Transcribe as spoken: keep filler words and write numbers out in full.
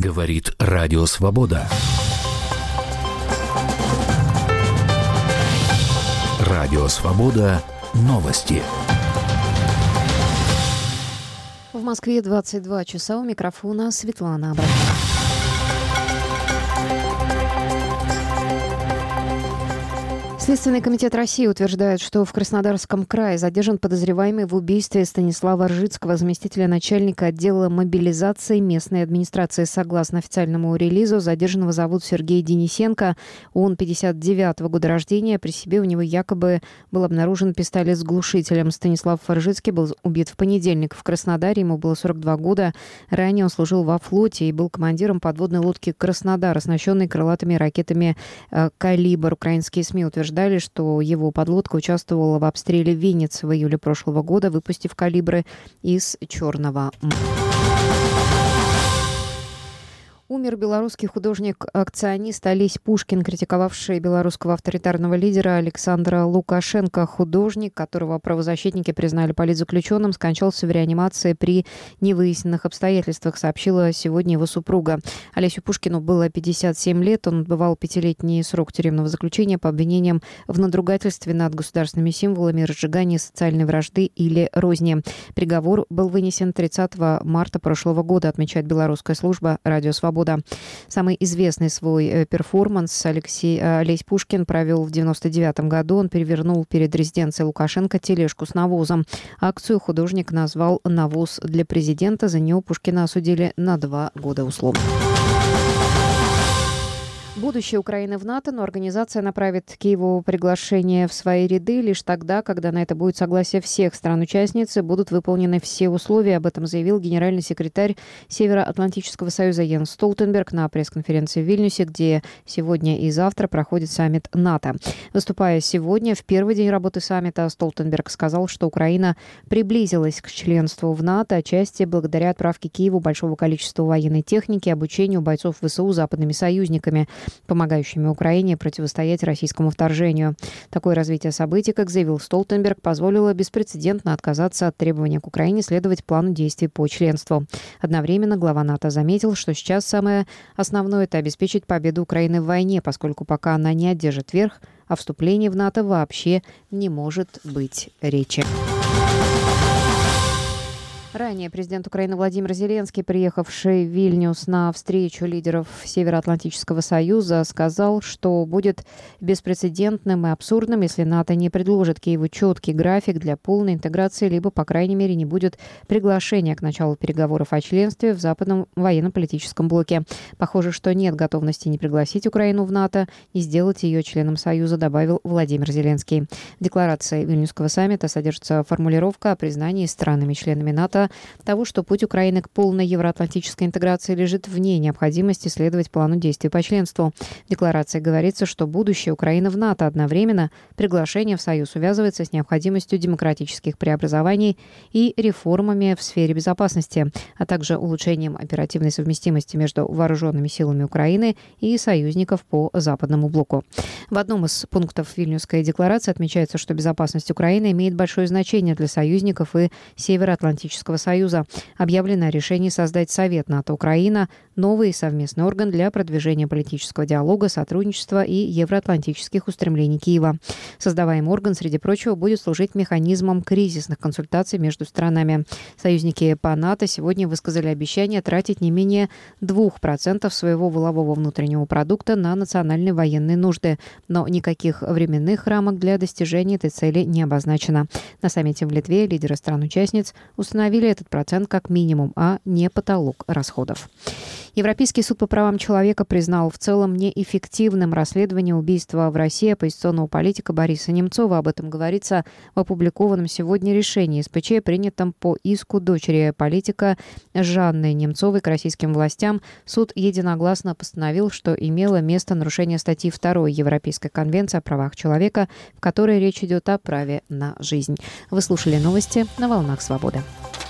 Говорит Радио Свобода. Радио Свобода. Новости. В Москве двадцать два часа. У микрофона Светлана Абрахам. Следственный комитет России утверждает, что в Краснодарском крае задержан подозреваемый в убийстве Станислава Ржицкого, заместителя начальника отдела мобилизации местной администрации. Согласно официальному релизу, задержанного зовут Сергей Денисенко. Он пятьдесят девятого года рождения. При себе у него якобы был обнаружен пистолет с глушителем. Станислав Ржицкий был убит в понедельник в Краснодаре. Ему было сорок два года. Ранее он служил во флоте и был командиром подводной лодки «Краснодар», оснащенной крылатыми ракетами «Калибр». Украинские СМИ утверждают, что его подлодка участвовала в обстреле Винницы в июле прошлого года, выпустив калибры из Черного моря. Умер белорусский художник-акционист Олесь Пушкин, критиковавший белорусского авторитарного лидера Александра Лукашенко. Художник, которого правозащитники признали политзаключенным, скончался в реанимации при невыясненных обстоятельствах, сообщила сегодня его супруга. Олесю Пушкину было пятьдесят семь лет. Он отбывал пятилетний срок тюремного заключения по обвинениям в надругательстве над государственными символами, разжигании социальной вражды или розни. Приговор был вынесен тридцатого марта прошлого года, отмечает белорусская служба «Радио Свобода». Самый известный свой перформанс Алексей, Олесь Пушкин провел в девяносто девятом году. Он перевернул перед резиденцией Лукашенко тележку с навозом. Акцию художник назвал «Навоз для президента». За нее Пушкина осудили на два года условно. Будущее Украины в НАТО, но организация направит Киеву приглашение в свои ряды лишь тогда, когда на это будет согласие всех стран-участниц и будут выполнены все условия. Об этом заявил генеральный секретарь Североатлантического союза Йенс Столтенберг на пресс-конференции в Вильнюсе, где сегодня и завтра проходит саммит НАТО. Выступая сегодня в первый день работы саммита, Столтенберг сказал, что Украина приблизилась к членству в НАТО, отчасти благодаря отправке Киеву большого количества военной техники и обучению бойцов ВСУ западными союзниками, помогающими Украине противостоять российскому вторжению. Такое развитие событий, как заявил Столтенберг, позволило беспрецедентно отказаться от требования к Украине следовать плану действий по членству. Одновременно глава НАТО заметил, что сейчас самое основное – это обеспечить победу Украины в войне, поскольку пока она не одержит верх, о вступлении в НАТО вообще не может быть речи. Ранее президент Украины Владимир Зеленский, приехавший в Вильнюс на встречу лидеров Североатлантического союза, сказал, что будет беспрецедентным и абсурдным, если НАТО не предложит Киеву четкий график для полной интеграции, либо, по крайней мере, не будет приглашения к началу переговоров о членстве в западном военно-политическом блоке. Похоже, что нет готовности не пригласить Украину в НАТО и сделать ее членом союза, добавил Владимир Зеленский. В декларации Вильнюсского саммита содержится формулировка о признании странами-членами НАТО того, что путь Украины к полной евроатлантической интеграции лежит вне необходимости следовать плану действий по членству. В декларации говорится, что будущее Украины в НАТО одновременно приглашение в Союз увязывается с необходимостью демократических преобразований и реформами в сфере безопасности, а также улучшением оперативной совместимости между вооруженными силами Украины и союзников по Западному блоку. В одном из пунктов Вильнюсской декларации отмечается, что безопасность Украины имеет большое значение для союзников и Североатлантического Союза. Объявлено о решении создать Совет НАТО-Украина, новый совместный орган для продвижения политического диалога, сотрудничества и евроатлантических устремлений Киева. Создаваемый орган, среди прочего, будет служить механизмом кризисных консультаций между странами. Союзники по НАТО сегодня высказали обещание тратить не менее двух процентов своего валового внутреннего продукта на национальные военные нужды, но никаких временных рамок для достижения этой цели не обозначено. На саммите в Литве лидеры стран-участниц установили этот процент как минимум, а не потолок расходов. Европейский суд по правам человека признал в целом неэффективным расследование убийства в России оппозиционного политика Бориса Немцова. Об этом говорится в опубликованном сегодня решении СПЧ, принятом по иску дочери политика Жанны Немцовой к российским властям. Суд единогласно постановил, что имело место нарушение статьи второй Европейской конвенции о правах человека, в которой речь идет о праве на жизнь. Вы слушали новости на «Волнах Свободы».